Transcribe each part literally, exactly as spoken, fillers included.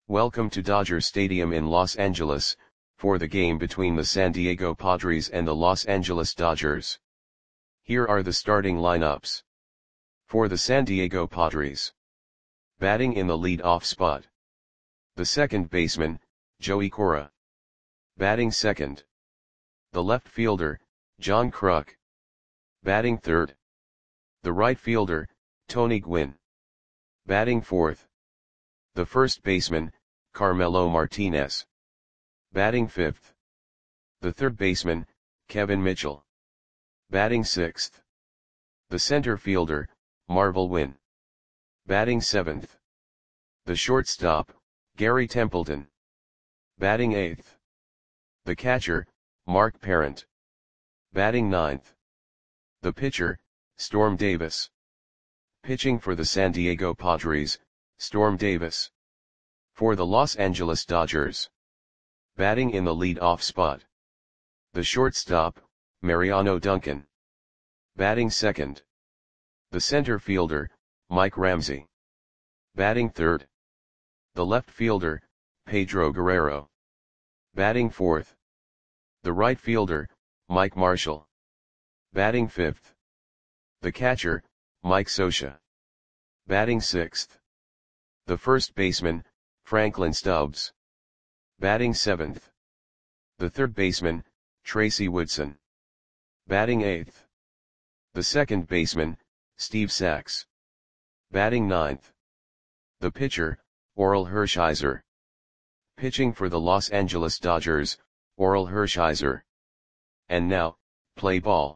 Welcome to Dodger Stadium in Los Angeles, for the game between the San Diego Padres and the Los Angeles Dodgers. Here are the starting lineups. For the San Diego Padres. Batting in the lead-off spot. The second baseman, Joey Cora. Batting second. The left fielder, John Kruk. Batting third. The right fielder, Tony Gwynn. Batting fourth. The first baseman, Carmelo Martinez. Batting fifth. The third baseman, Kevin Mitchell. Batting sixth. The center fielder, Marvel Wynn. Batting seventh. The shortstop, Gary Templeton. Batting eighth. The catcher, Mark Parent. Batting ninth. The pitcher, Storm Davis. Pitching for the San Diego Padres, Storm Davis. For the Los Angeles Dodgers. Batting in the lead-off spot. The shortstop, Mariano Duncan. Batting second. The center fielder, Mike Ramsey. Batting third. The left fielder, Pedro Guerrero. Batting fourth. The right fielder, Mike Marshall. Batting fifth. The catcher, Mike Scioscia. Batting sixth. The first baseman, Franklin Stubbs. Batting seventh. The third baseman, Tracy Woodson. Batting eighth. The second baseman, Steve Sax. Batting ninth. The pitcher, Orel Hershiser. Pitching for the Los Angeles Dodgers, Orel Hershiser. And now, play ball.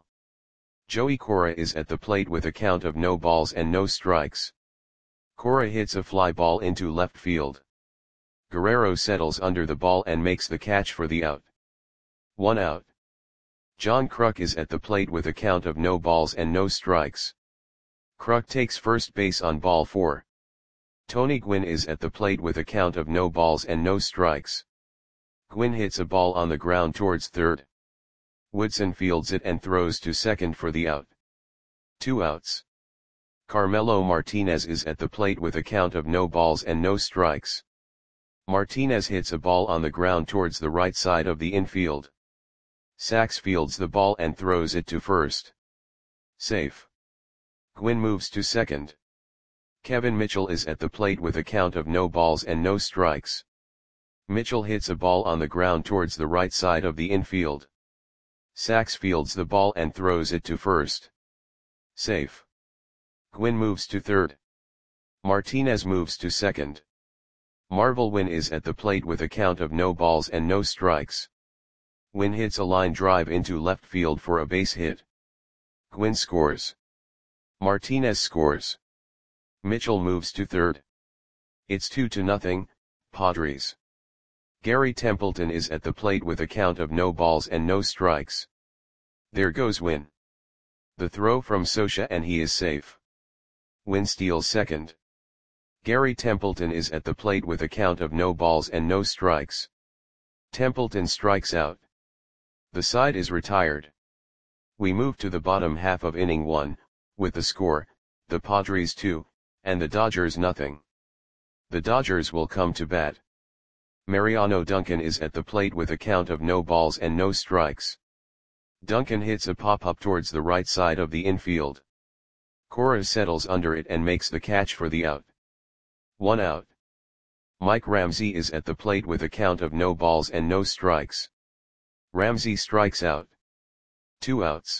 Joey Cora is at the plate with a count of no balls and no strikes. Cora hits a fly ball into left field. Guerrero settles under the ball and makes the catch for the out. One out. John Kruk is at the plate with a count of no balls and no strikes. Kruk takes first base on ball four. Tony Gwynn is at the plate with a count of no balls and no strikes. Gwynn hits a ball on the ground towards third. Woodson fields it and throws to second for the out. Two outs. Carmelo Martinez is at the plate with a count of no balls and no strikes. Martinez hits a ball on the ground towards the right side of the infield. Sax fields the ball and throws it to first. Safe. Gwynn moves to second. Kevin Mitchell is at the plate with a count of no balls and no strikes. Mitchell hits a ball on the ground towards the right side of the infield. Sax fields the ball and throws it to first. Safe. Gwynn moves to third. Martinez moves to second. Marvel Wynn is at the plate with a count of no balls and no strikes. Wynn hits a line drive into left field for a base hit. Gwynn scores. Martinez scores. Mitchell moves to third. It's two to nothing, Padres. Gary Templeton is at the plate with a count of no balls and no strikes. There goes Wynn. The throw from Scioscia and he is safe. Wynn steals second. Gary Templeton is at the plate with a count of no balls and no strikes. Templeton strikes out. The side is retired. We move to the bottom half of inning one, with the score, the Padres two, and the Dodgers nothing. The Dodgers will come to bat. Mariano Duncan is at the plate with a count of no balls and no strikes. Duncan hits a pop-up towards the right side of the infield. Cora settles under it and makes the catch for the out. One out. Mike Ramsey is at the plate with a count of no balls and no strikes. Ramsey strikes out. Two outs.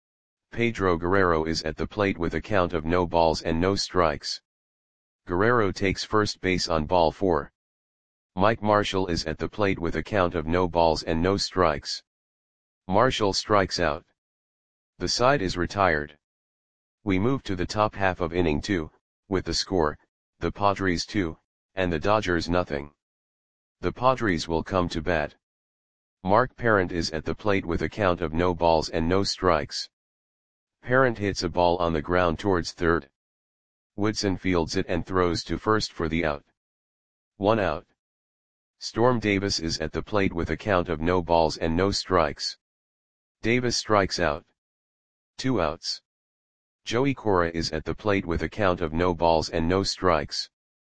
Pedro Guerrero is at the plate with a count of no balls and no strikes. Guerrero takes first base on ball four. Mike Marshall is at the plate with a count of no balls and no strikes. Marshall strikes out. The side is retired. We move to the top half of inning two, with the score, the Padres two, and the Dodgers nothing. The Padres will come to bat. Mark Parent is at the plate with a count of no balls and no strikes. Parent hits a ball on the ground towards third. Woodson fields it and throws to first for the out. One out. Storm Davis is at the plate with a count of no balls and no strikes. Davis strikes out. Two outs. Joey Cora is at the plate with a count of no balls and no strikes.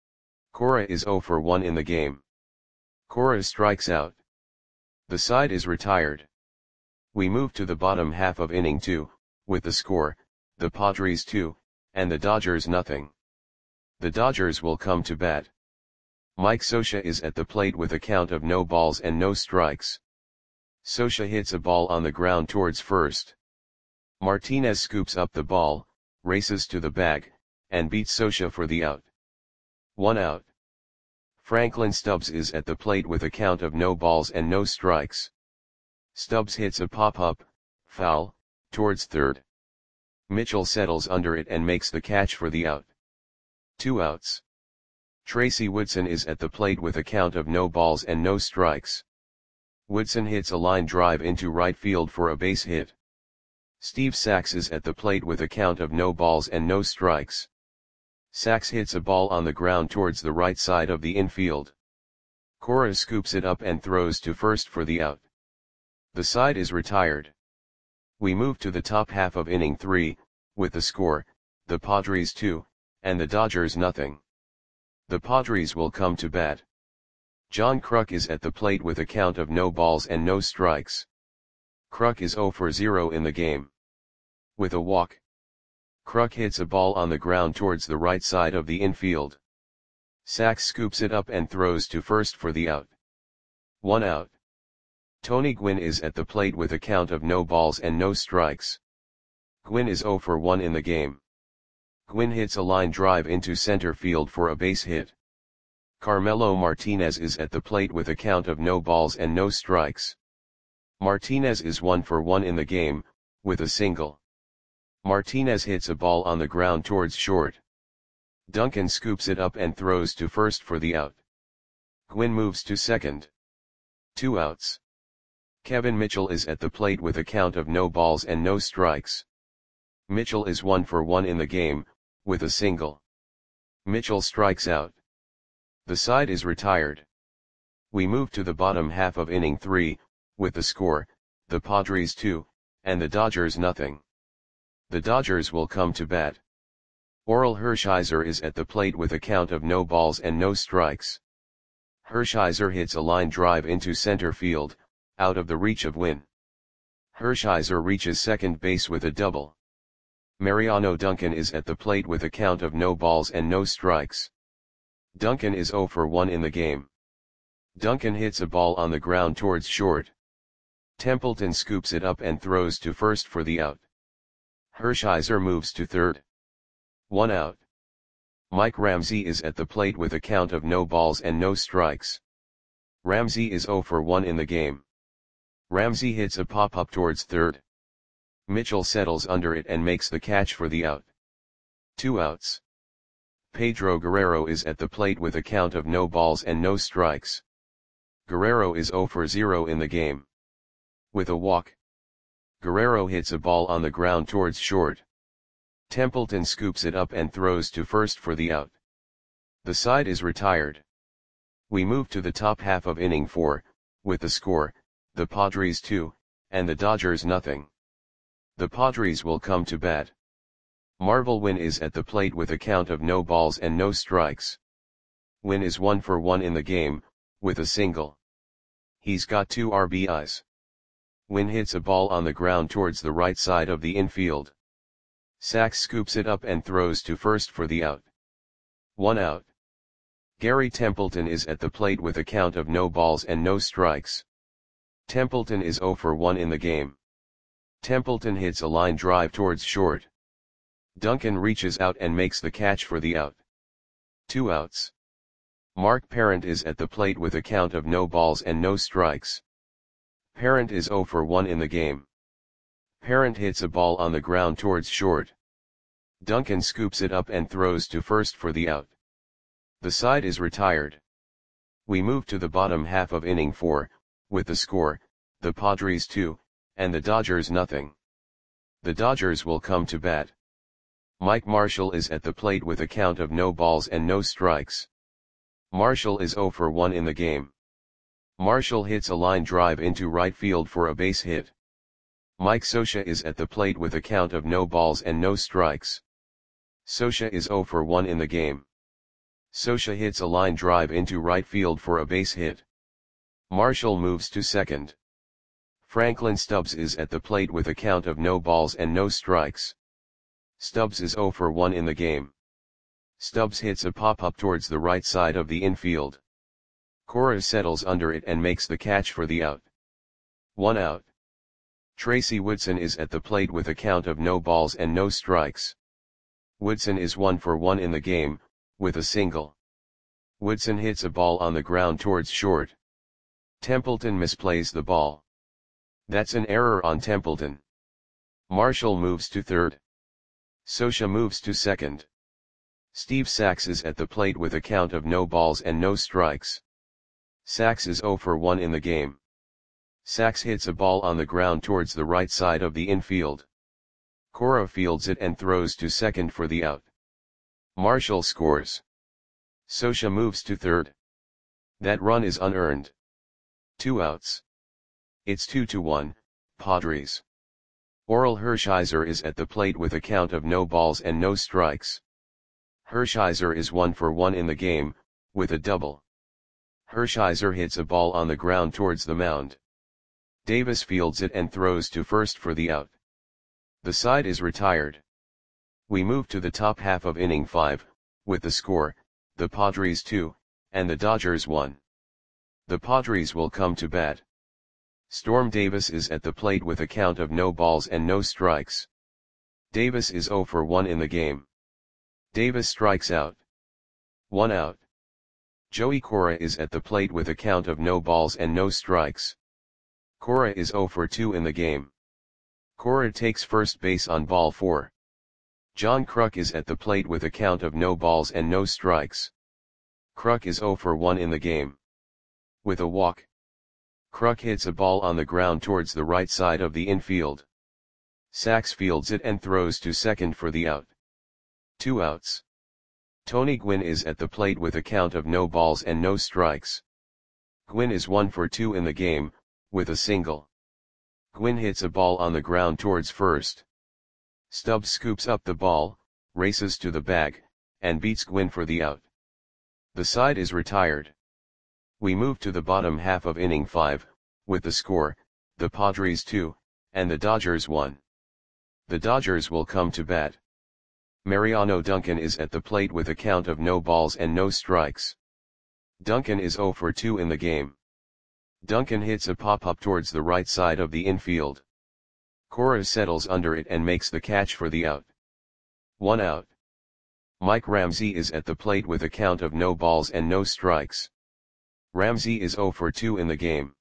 Cora is zero for one in the game. Cora strikes out. The side is retired. We move to the bottom half of inning two, with the score, the Padres two, and the Dodgers nothing. The Dodgers will come to bat. Mike Scioscia is at the plate with a count of no balls and no strikes. Scioscia hits a ball on the ground towards first. Martinez scoops up the ball, races to the bag, and beats Scioscia for the out. One out. Franklin Stubbs is at the plate with a count of no balls and no strikes. Stubbs hits a pop-up, foul, towards third. Mitchell settles under it and makes the catch for the out. Two outs. Tracy Woodson is at the plate with a count of no balls and no strikes. Woodson hits a line drive into right field for a base hit. Steve Sax is at the plate with a count of no balls and no strikes. Sax hits a ball on the ground towards the right side of the infield. Cora scoops it up and throws to first for the out. The side is retired. We move to the top half of inning three, with the score, the Padres two, and the Dodgers nothing. The Padres will come to bat. John Kruk is at the plate with a count of no balls and no strikes. Kruk is zero for zero in the game. With a walk, Kruk hits a ball on the ground towards the right side of the infield. Sax scoops it up and throws to first for the out. One out. Tony Gwynn is at the plate with a count of no balls and no strikes. Gwynn is zero for one in the game. Gwynn hits a line drive into center field for a base hit. Carmelo Martinez is at the plate with a count of no balls and no strikes. Martinez is one for one in the game, with a single. Martinez hits a ball on the ground towards short. Duncan scoops it up and throws to first for the out. Gwynn moves to second. Two outs. Kevin Mitchell is at the plate with a count of no balls and no strikes. Mitchell is one for one in the game, with a single. Mitchell strikes out. The side is retired. We move to the bottom half of inning three, with the score, the Padres two, and the Dodgers nothing. The Dodgers will come to bat. Orel Hershiser is at the plate with a count of no balls and no strikes. Hershiser hits a line drive into center field, out of the reach of Wynn. Hershiser reaches second base with a double. Mariano Duncan is at the plate with a count of no balls and no strikes. Duncan is zero for one in the game. Duncan hits a ball on the ground towards short. Templeton scoops it up and throws to first for the out. Hershiser moves to third. One out. Mike Ramsey is at the plate with a count of no balls and no strikes. Ramsey is zero for one in the game. Ramsey hits a pop-up towards third. Mitchell settles under it and makes the catch for the out. Two outs. Pedro Guerrero is at the plate with a count of no balls and no strikes. Guerrero is zero for zero in the game. With a walk, Guerrero hits a ball on the ground towards short. Templeton scoops it up and throws to first for the out. The side is retired. We move to the top half of inning four, with the score, the Padres two, and the Dodgers nothing. The Padres will come to bat. Marvel Wynn is at the plate with a count of no balls and no strikes. Wynn is one for one in the game, with a single. He's got two R B Is. Wynn hits a ball on the ground towards the right side of the infield. Sax scoops it up and throws to first for the out. One out. Gary Templeton is at the plate with a count of no balls and no strikes. Templeton is zero for one in the game. Templeton hits a line drive towards short. Duncan reaches out and makes the catch for the out. Two outs. Mark Parent is at the plate with a count of no balls and no strikes. Parent is zero for one in the game. Parent hits a ball on the ground towards short. Duncan scoops it up and throws to first for the out. The side is retired. We move to the bottom half of inning four, with the score, the Padres two, and the Dodgers nothing. The Dodgers will come to bat. Mike Marshall is at the plate with a count of no balls and no strikes. Marshall is zero for one in the game. Marshall hits a line drive into right field for a base hit. Mike Scioscia is at the plate with a count of no balls and no strikes. Scioscia is zero for one in the game. Scioscia hits a line drive into right field for a base hit. Marshall moves to second. Franklin Stubbs is at the plate with a count of no balls and no strikes. Stubbs is zero for one in the game. Stubbs hits a pop-up towards the right side of the infield. Cora settles under it and makes the catch for the out. One out. Tracy Woodson is at the plate with a count of no balls and no strikes. Woodson is one for one in the game, with a single. Woodson hits a ball on the ground towards short. Templeton misplays the ball. That's an error on Templeton. Marshall moves to third. Scioscia moves to second. Steve Sax is at the plate with a count of no balls and no strikes. Sax is zero for one in the game. Sax hits a ball on the ground towards the right side of the infield. Cora fields it and throws to second for the out. Marshall scores. Scioscia moves to third. That run is unearned. Two outs. It's two to one, Padres. Orel Hershiser is at the plate with a count of no balls and no strikes. Hershiser is one for one in the game, with a double. Hershiser hits a ball on the ground towards the mound. Davis fields it and throws to first for the out. The side is retired. We move to the top half of inning five, with the score, the Padres two, and the Dodgers one. The Padres will come to bat. Storm Davis is at the plate with a count of no balls and no strikes. Davis is zero for one in the game. Davis strikes out. One out. Joey Cora is at the plate with a count of no balls and no strikes. Cora is zero for two in the game. Cora takes first base on ball four. John Kruk is at the plate with a count of no balls and no strikes. Kruk is zero for one in the game. With a walk. Kruk hits a ball on the ground towards the right side of the infield. Sax fields it and throws to second for the out. Two outs. Tony Gwynn is at the plate with a count of no balls and no strikes. Gwynn is one for two in the game, with a single. Gwynn hits a ball on the ground towards first. Stubbs scoops up the ball, races to the bag, and beats Gwynn for the out. The side is retired. We move to the bottom half of inning five, with the score, the Padres two, and the Dodgers one. The Dodgers will come to bat. Mariano Duncan is at the plate with a count of no balls and no strikes. Duncan is zero for two in the game. Duncan hits a pop-up towards the right side of the infield. Cora settles under it and makes the catch for the out. One out. Mike Ramsey is at the plate with a count of no balls and no strikes. Ramsey is zero for two in the game.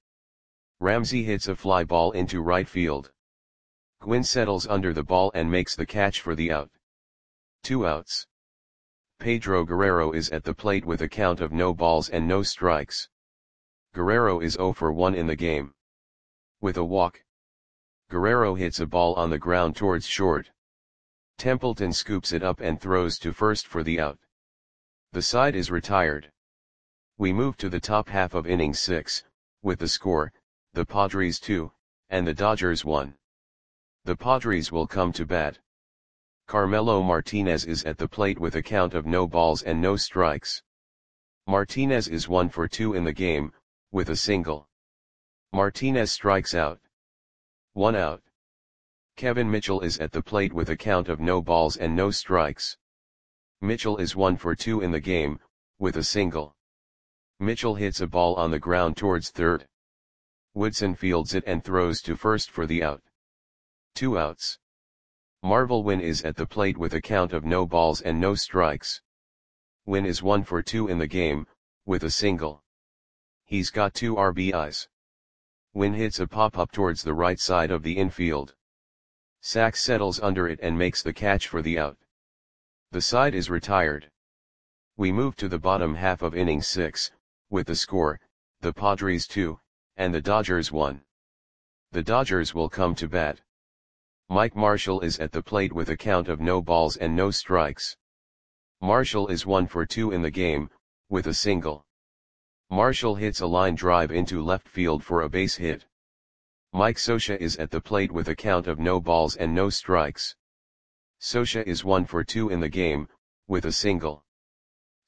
Ramsey hits a fly ball into right field. Gwynn settles under the ball and makes the catch for the out. Two outs. Pedro Guerrero is at the plate with a count of no balls and no strikes. Guerrero is zero for one in the game. With a walk. Guerrero hits a ball on the ground towards short. Templeton scoops it up and throws to first for the out. The side is retired. We move to the top half of inning six, with the score, the Padres two, and the Dodgers one. The Padres will come to bat. Carmelo Martinez is at the plate with a count of no balls and no strikes. Martinez is one for two in the game, with a single. Martinez strikes out. One out. Kevin Mitchell is at the plate with a count of no balls and no strikes. Mitchell is one for two in the game, with a single. Mitchell hits a ball on the ground towards third. Woodson fields it and throws to first for the out. Two outs. Marvel Wynn is at the plate with a count of no balls and no strikes. Wynn is one for two in the game, with a single. He's got two R B Is. Wynn hits a pop-up towards the right side of the infield. Sax settles under it and makes the catch for the out. The side is retired. We move to the bottom half of inning six, with the score, the Padres two, and the Dodgers one. The Dodgers will come to bat. Mike Marshall is at the plate with a count of no balls and no strikes. Marshall is one for two in the game, with a single. Marshall hits a line drive into left field for a base hit. Mike Scioscia is at the plate with a count of no balls and no strikes. Scioscia is one for two in the game, with a single.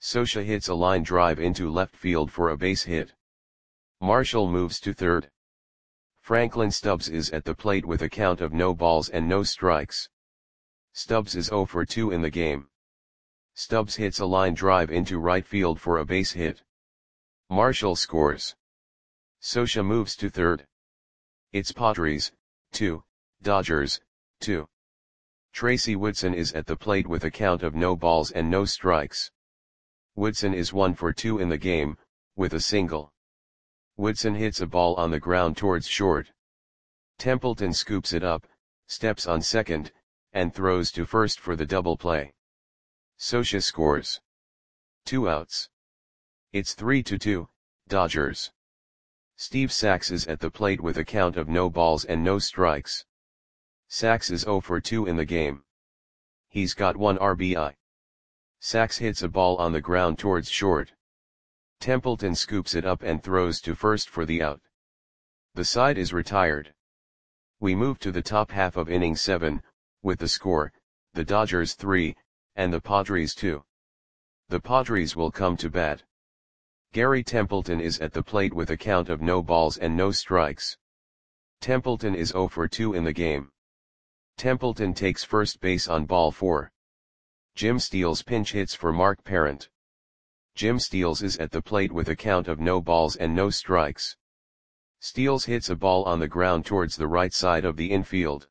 Scioscia hits a line drive into left field for a base hit. Marshall moves to third. Franklin Stubbs is at the plate with a count of no balls and no strikes. Stubbs is zero for two in the game. Stubbs hits a line drive into right field for a base hit. Marshall scores. Scioscia moves to third. It's Padres, two, Dodgers, two. Tracy Woodson is at the plate with a count of no balls and no strikes. Woodson is one for two in the game, with a single. Woodson hits a ball on the ground towards short. Templeton scoops it up, steps on second, and throws to first for the double play. Scioscia scores. Two outs. It's three to two, Dodgers. Steve Sax is at the plate with a count of no balls and no strikes. Sax is zero for two in the game. He's got one R B I. Sax hits a ball on the ground towards short. Templeton scoops it up and throws to first for the out. The side is retired. We move to the top half of inning seven, with the score, the Dodgers three, and the Padres two. The Padres will come to bat. Gary Templeton is at the plate with a count of no balls and no strikes. Templeton is zero for two in the game. Templeton takes first base on ball four. Jim Steals pinch hits for Mark Parent. Jim Steals is at the plate with a count of no balls and no strikes. Steals hits a ball on the ground towards the right side of the infield.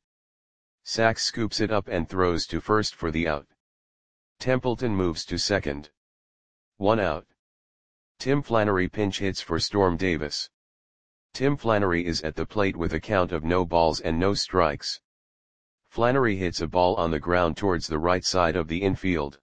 Sax scoops it up and throws to first for the out. Templeton moves to second. One out. Tim Flannery pinch hits for Storm Davis. Tim Flannery is at the plate with a count of no balls and no strikes. Flannery hits a ball on the ground towards the right side of the infield.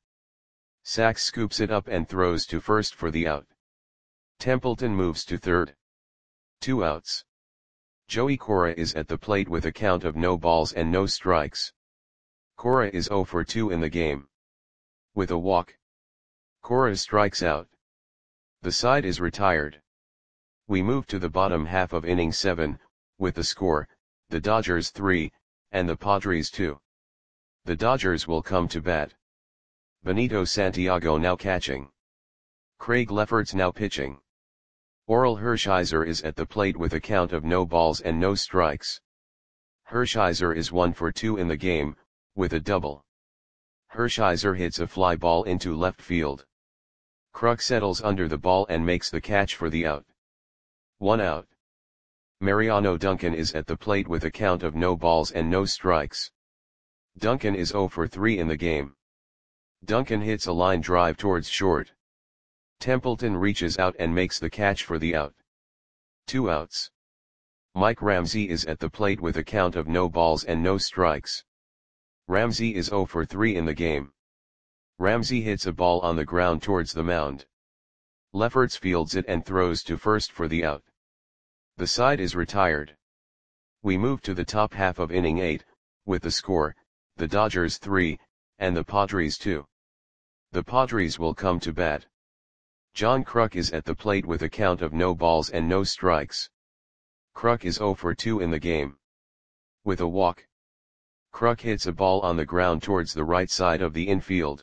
Sax scoops it up and throws to first for the out. Templeton moves to third. Two outs. Joey Cora is at the plate with a count of no balls and no strikes. Cora is zero for two in the game. With a walk, Cora strikes out. The side is retired. We move to the bottom half of inning seven, with the score, the Dodgers three, and the Padres two. The Dodgers will come to bat. Benito Santiago now catching. Craig Lefferts now pitching. Oral Hershiser is at the plate with a count of no balls and no strikes. Hershiser is one for two in the game, with a double. Hershiser hits a fly ball into left field. Kruk settles under the ball and makes the catch for the out. One out. Mariano Duncan is at the plate with a count of no balls and no strikes. Duncan is zero for three in the game. Duncan hits a line drive towards short. Templeton reaches out and makes the catch for the out. Two outs. Mike Ramsey is at the plate with a count of no balls and no strikes. Ramsey is zero for three in the game. Ramsey hits a ball on the ground towards the mound. Lefferts fields it and throws to first for the out. The side is retired. We move to the top half of inning eight, with the score, the Dodgers three, and the Padres two. The Padres will come to bat. John Kruk is at the plate with a count of no balls and no strikes. Kruk is zero for two in the game. With a walk, Kruk hits a ball on the ground towards the right side of the infield.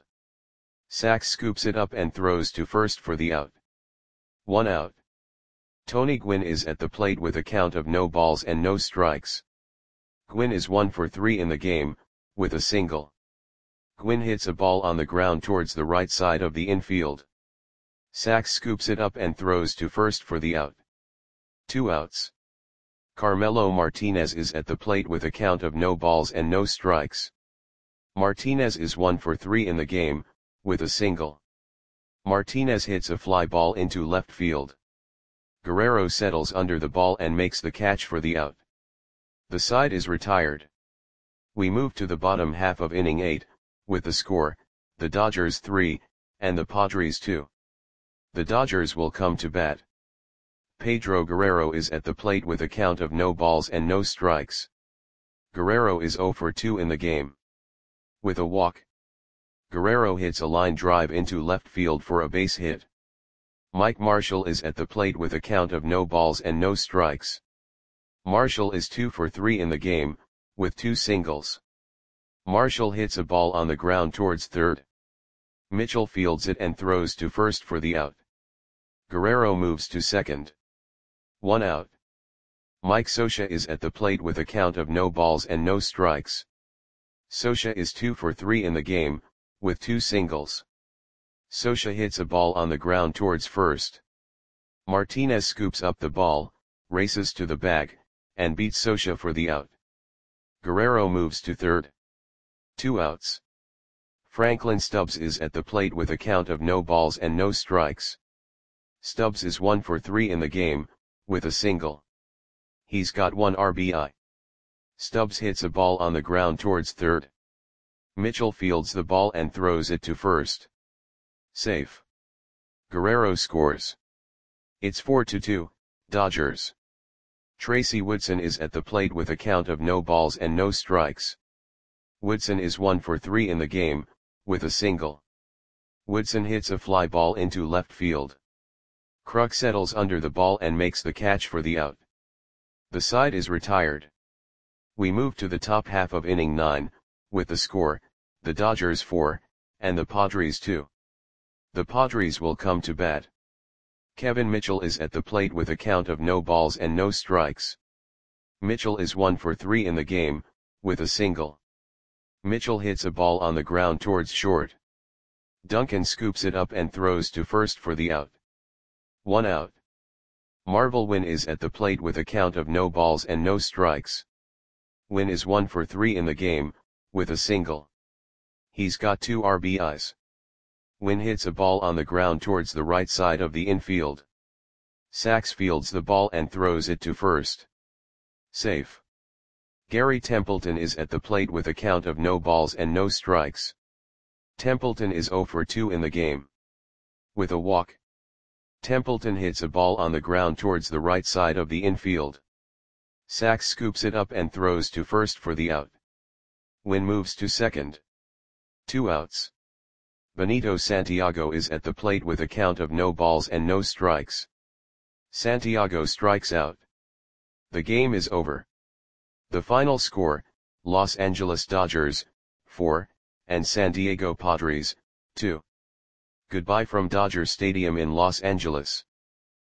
Sax scoops it up and throws to first for the out. One out. Tony Gwynn is at the plate with a count of no balls and no strikes. Gwynn is one for three in the game, with a single. Gwynn hits a ball on the ground towards the right side of the infield. Sax scoops it up and throws to first for the out. Two outs. Carmelo Martinez is at the plate with a count of no balls and no strikes. Martinez is one for three in the game, with a single. Martinez hits a fly ball into left field. Guerrero settles under the ball and makes the catch for the out. The side is retired. We move to the bottom half of inning eight, with the score, the Dodgers three, and the Padres two. The Dodgers will come to bat. Pedro Guerrero is at the plate with a count of no balls and no strikes. Guerrero is zero for two in the game. With a walk, Guerrero hits a line drive into left field for a base hit. Mike Marshall is at the plate with a count of no balls and no strikes. Marshall is two for three in the game, with two singles. Marshall hits a ball on the ground towards third. Mitchell fields it and throws to first for the out. Guerrero moves to second. One out. Mike Scioscia is at the plate with a count of no balls and no strikes. Scioscia is two for three in the game, with two singles. Scioscia hits a ball on the ground towards first. Martinez scoops up the ball, races to the bag, and beats Scioscia for the out. Guerrero moves to third. Two outs. Franklin Stubbs is at the plate with a count of no balls and no strikes. Stubbs is one for three in the game, with a single. He's got one R B I. Stubbs hits a ball on the ground towards third. Mitchell fields the ball and throws it to first. Safe. Guerrero scores. It's four to two, Dodgers. Tracy Woodson is at the plate with a count of no balls and no strikes. Woodson is one for three in the game, with a single. Woodson hits a fly ball into left field. Kruk settles under the ball and makes the catch for the out. The side is retired. We move to the top half of inning nine, with the score, the Dodgers four, and the Padres two. The Padres will come to bat. Kevin Mitchell is at the plate with a count of no balls and no strikes. Mitchell is one for three in the game, with a single. Mitchell hits a ball on the ground towards short. Duncan scoops it up and throws to first for the out. One out. Marvel Wynn is at the plate with a count of no balls and no strikes. Wynn is one for three in the game, with a single. He's got two R B Is. Wynn hits a ball on the ground towards the right side of the infield. Sachs fields the ball and throws it to first. Safe. Gary Templeton is at the plate with a count of no balls and no strikes. Templeton is zero for two in the game. With a walk. Templeton hits a ball on the ground towards the right side of the infield. Sachs scoops it up and throws to first for the out. Wynn moves to second. Two outs. Benito Santiago is at the plate with a count of no balls and no strikes. Santiago strikes out. The game is over. The final score, Los Angeles Dodgers, four, and San Diego Padres, two. Goodbye from Dodger Stadium in Los Angeles.